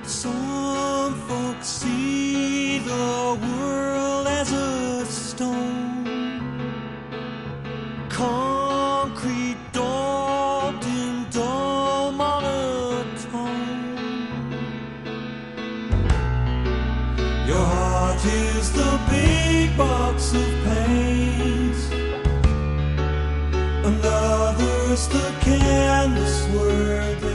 Some folks see the world as a stone, concrete, daunting, dull, monotone. Your heart is the big box of pains, another's the canvas where they